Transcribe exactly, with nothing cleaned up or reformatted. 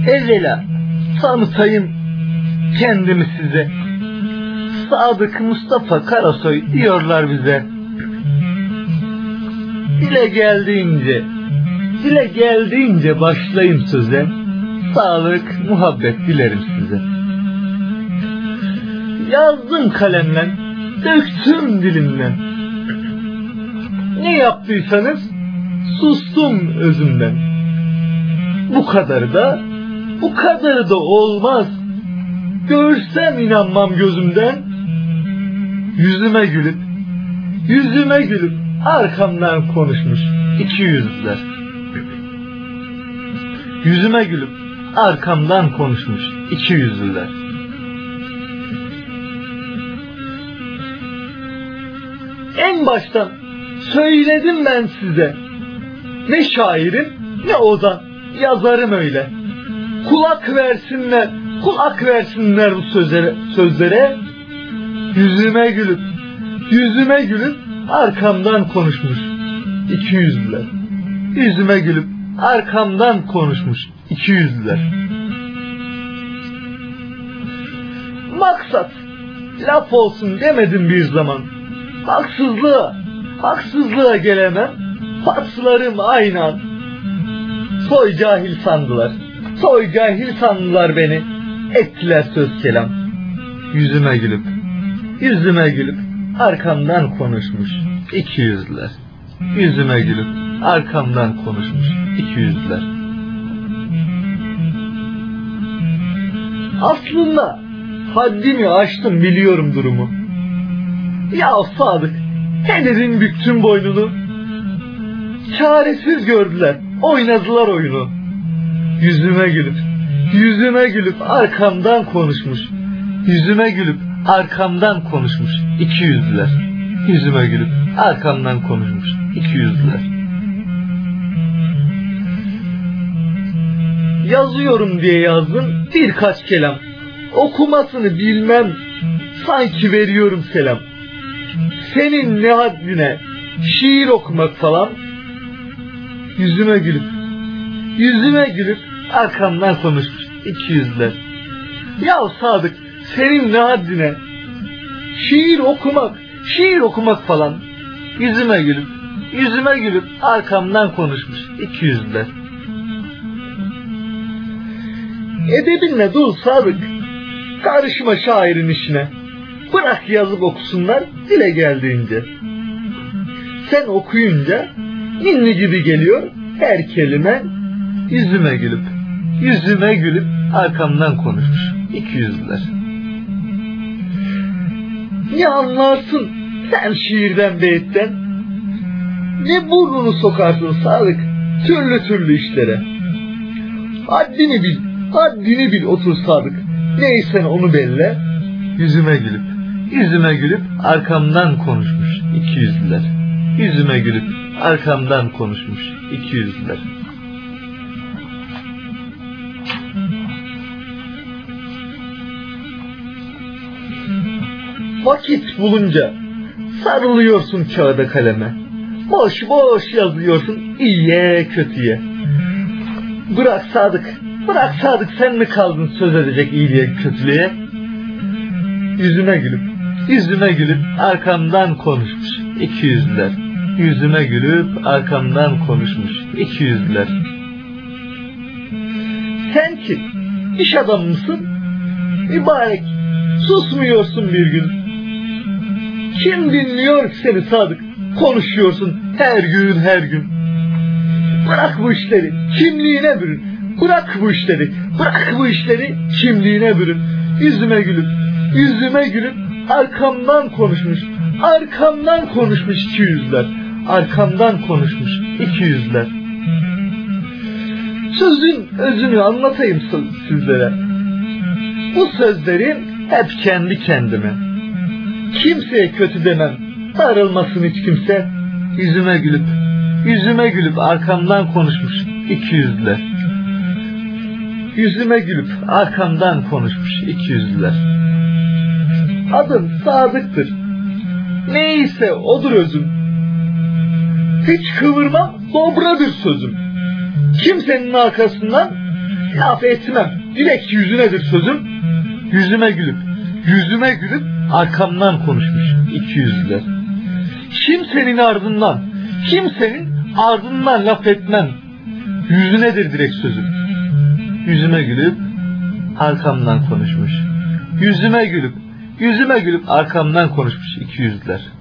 Evvela tanıtayım kendimi size. Sadık Mustafa Karasoy diyorlar bize. Dile geldiğince, dile geldiğince başlayayım söze. Sağlık, muhabbet dilerim size. Yazdım kalemle, döktüm dilimden. Ne yaptıysanız sustum özümden. Bu kadarı da, bu kadarı da olmaz. Görsem inanmam gözümden. Yüzüme gülüp, yüzüme gülüp arkamdan konuşmuş iki yüzlüler. Yüzüme gülüp arkamdan konuşmuş iki yüzlüler. En baştan söyledim ben size. Ne şairim ne ozan, yazarım öyle. Kulak versinler, kulak versinler bu sözlere, sözlere. Yüzüme gülüp, yüzüme gülüp arkamdan konuşmuş iki yüzlüler. Yüzüme gülüp arkamdan konuşmuş iki yüzlüler. Maksat laf olsun demedim bir zaman. Haksızlığa, haksızlığa gelemem. Fakslarım aynı an. Soy cahil sandılar, soy cahil sandılar beni. Ettiler söz kelam. Yüzüme gülüp, yüzüme gülüp arkamdan konuşmuş iki yüzlüler. Yüzüme gülüp arkamdan konuşmuş iki yüzlüler. Aslında haddimi aştım, biliyorum durumu. Ya Sadık, Henez'in büktüm boynunu. Çaresiz gördüler, oynadılar oyunu. Yüzüme gülüp, yüzüme gülüp arkamdan konuşmuş. Yüzüme gülüp arkamdan konuşmuş iki yüzlüler. Yüzüme gülüp arkamdan konuşmuş iki yüzlüler. Yazıyorum diye yazdım birkaç kelam. Okumasını bilmem, sanki veriyorum selam. Senin ne haddine şiir okumak falan. Yüzüme gülüp, yüzüme gülüp arkamdan konuşmuş iki yüzlüler. Ya Sadık, senin ne haddine şiir okumak, şiir okumak falan. Yüzüme gülüp, yüzüme gülüp arkamdan konuşmuş iki yüzlüler. Edebinle dur Sadık, karışma şairin işine. Bırak yazıp okusunlar dile geldiğince. Sen okuyunca ninni gibi geliyor her kelime. Yüzüme gülüp, yüzüme gülüp arkamdan konuşmuş iki yüzlüler. Ne anlarsın sen şiirden, beyitten? Ne burnunu sokarsın Sadık türlü türlü işlere? Haddini bil, haddini bil otur Sadık. Neysen onu belle. Yüzüme gülüp, yüzüme gülüp arkamdan konuşmuş iki yüzlüler. Yüzüme gülüp arkamdan konuşmuş iki yüzlüler. Vakit bulunca sarılıyorsun kağıda kaleme. Boş boş yazıyorsun iyiye kötüye. Bırak Sadık, bırak Sadık, sen mi kaldın söz edecek iyiliğe kötülüğe? Yüzüme gülüp, yüzüme gülüp arkamdan konuşmuş iki yüzlüler. Yüzüme gülüp arkamdan konuşmuş iki yüzlüler. Sen ki iş adamı mısın? Mübarek, susmuyorsun bir gün. Kim dinliyor ki seni Sadık? Konuşuyorsun her gün her gün. Bırak bu işleri, kimliğine bürün. Bırak bu işleri, bırak bu işleri, kimliğine bürün. Yüzüme gülüp, yüzüme gülüp arkamdan konuşmuş, arkamdan konuşmuş iki yüzler. Arkamdan konuşmuş iki yüzler. Sözün özünü anlatayım sizlere. Bu sözlerim hep kendi kendime. Kimseye kötü demem, darılmasın hiç kimse. Yüzüme gülüp, yüzüme gülüp arkamdan konuşmuş iki yüzler. Yüzüme gülüp arkamdan konuşmuş iki yüzler. Adım Sadık'tır, neyse odur özüm. Hiç kıvırmam, dobradır sözüm. Kimsenin arkasından Laf etmem. Direkt yüzünedir sözüm. Yüzüme gülüp, yüzüme gülüp arkamdan konuşmuş iki yüzlüler. Kimsenin ardından, kimsenin ardından laf etmem. Yüzünedir direkt sözüm. Yüzüme gülüp arkamdan konuşmuş. Yüzüme gülüp, yüzüme gülüp arkamdan konuşmuş iki yüzlüler.